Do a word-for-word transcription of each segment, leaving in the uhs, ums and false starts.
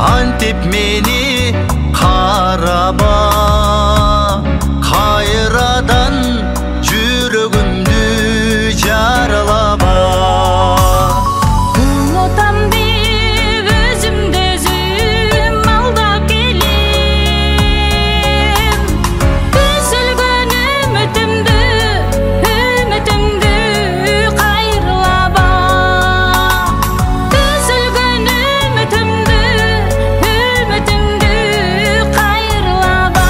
антип мени караба, кайрадан жүрөгүмдү жаралаба. Унутам деп өзүмдү өзүм алдап келем. Үзүлгөн үмүтүмдү, үмүтүмдү кайрылаба. Үзүлгөн үмүтүмдү, үмүтүмдү кайрылаба.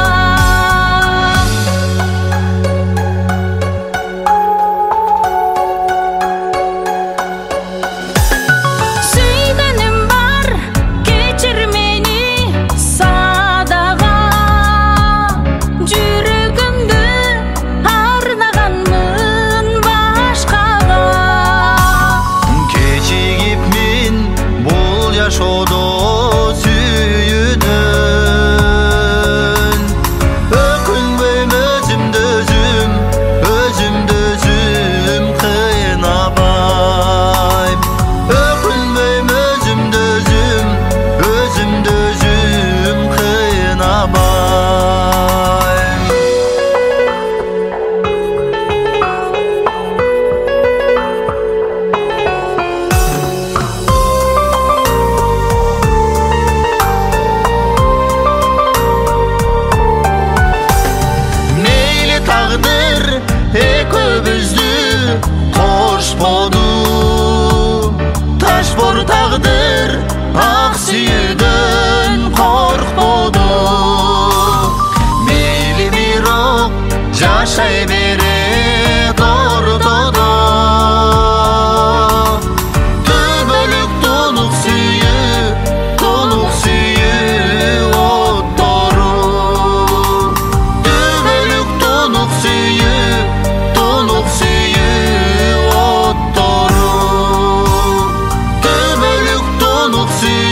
Сүйгөнүм бар, кечир мени садага. Жүрөгүмдү арнаганмын башкага. Кечигипмин бул жашоодо сүйүүдөн. Өкүнбөйм өзүмдү өзүм, өзүмдү өзүм кыйнабайм. Өкүнбөйм өзүмдү өзүм, өзүмдү өзүм кыйнабайм. Мейли тагдыр экөөбүздү кошподу, ташбор тагдыр ак сүйүүдөн коркподу. Мейли бирок жашай берет ортодо. Түбөлүк тунук сүйүү, тунук сүйүү оттору. Түбөлүк тунук сүйүү, тунук сүйүү оттору. Түбөлүк тунук сүйүү.